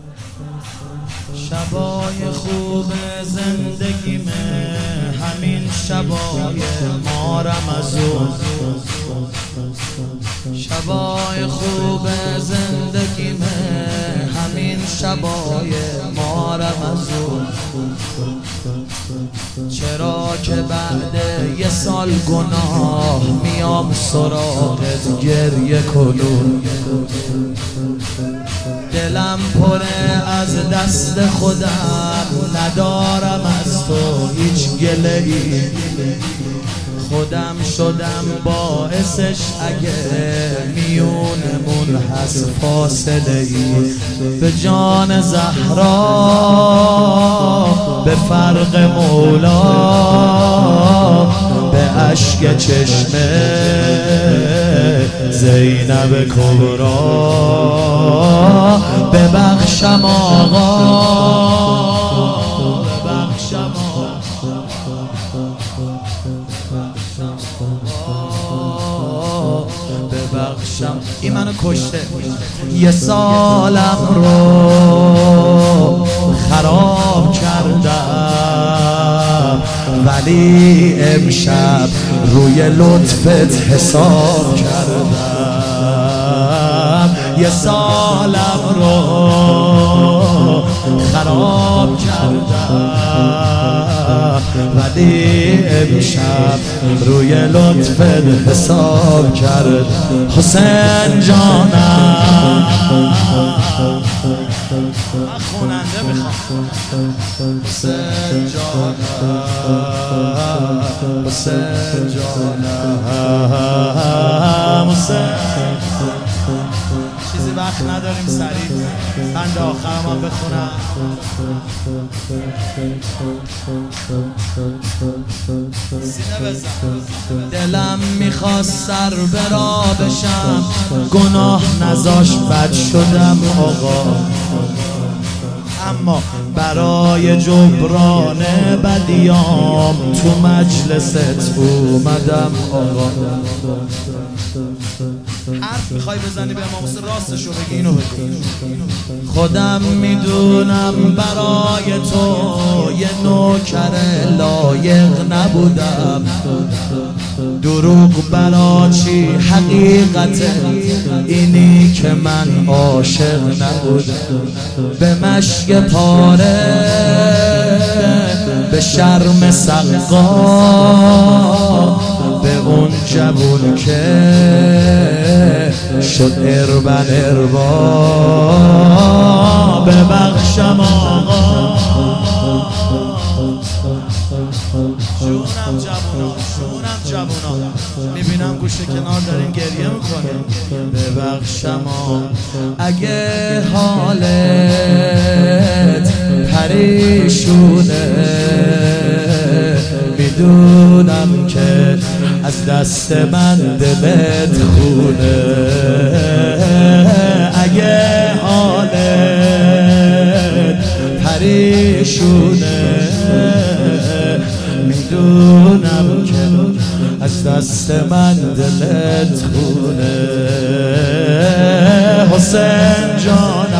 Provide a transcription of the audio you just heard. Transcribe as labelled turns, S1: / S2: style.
S1: شبای خوب زندگیمه همین شبای ما رمضون، شبای خوب زندگیمه همین شبای ما رمضون. چرا که بعد یه سال گناه میام سراغت گریه کنون، دلم پره از دست خودم، ندارم از تو هیچ گله ای، خودم شدم باعثش اگه میونمون هست فاصله ای. به جان زهرا به فرق مولا، به اشک چشم زینب کبرا، ببخشم آقا ببخشم ببخشم. این منو کشته، یه سالم رو خراب کردم، ولی امشب روی لطفت حساب کردم. یه سالم رو خراب کردم، ولی امشب روی لطفت حساب کرد. حسین جانم خوننده میخوام، حسین جانم حسین جانم حسین. چیزی وقت نداریم سریع بند آخرم هم بخونم. دلم میخواست سر برا بشم، گناه نذاش بد شدم آقا، اما برای جبران بدیام تو مجلست اومدم آقا. حرف میخوای بزنی به امام حسین راستشو بگی، اینو بگو. خودم میدونم برای تو یه نوکر لایق نبودم، دروغ برا چی حقیقت اینی که من عاشق نبودم. به مشک پاره به شرم سقا، به اون جوون که شد اربن اربا، ببخشم آقا. شونم جوونا میبینم گوشه کنار دارین گریه میکنین، ببخشم آقا. اگه حالت پریشونه میدونم که از دست من دلت خونه، اگه حالت پریشونه میدونم که از دست من دلت خونه. حسین جانم